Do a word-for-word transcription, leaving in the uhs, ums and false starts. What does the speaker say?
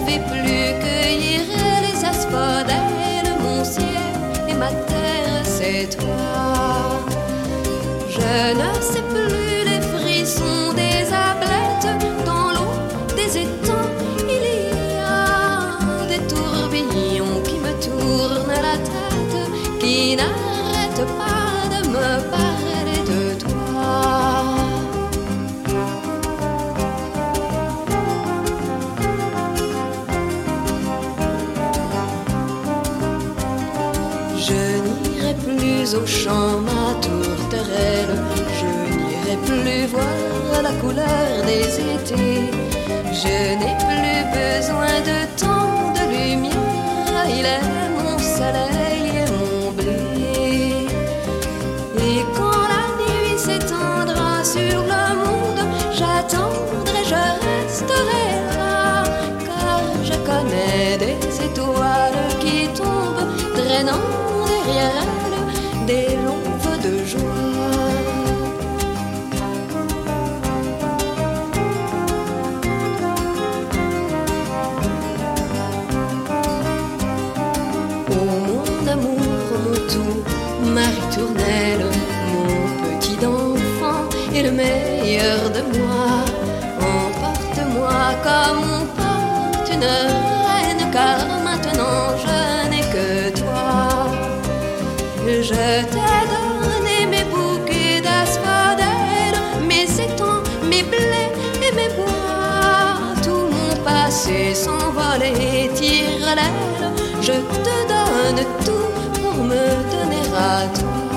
vais plus cueillir les asphodèles. Mon ciel et ma terre, c'est toi. Je ne sais plus les frissons des ablettes. Dans l'eau des étangs, il y a des tourbillons qui me tournent la tête, qui n'arrêtent pas de me parler de toi. Je n'irai plus au champ, ma tourterelle. Je n'irai plus voir la couleur des étés. Je n'ai plus besoin de tant de lumière. Il est mon soleil et mon blé. Et quand la nuit s'étendra sur le monde, j'attendrai, je resterai là. Car je connais des étoiles qui tombent, traînant derrière elle des longs feux de joie. Oh mon amour, mon tout, ma ritournelle, mon petit enfant et le meilleur de moi, emporte-moi comme on porte une reine, car maintenant je n'ai que toi. Je t'ai donné mes bouquets d'asphodèles, mes étangs, mes blés et mes bois. Tout mon passé s'envole et tire l'aile. Je te donne tout pour me donner à toi.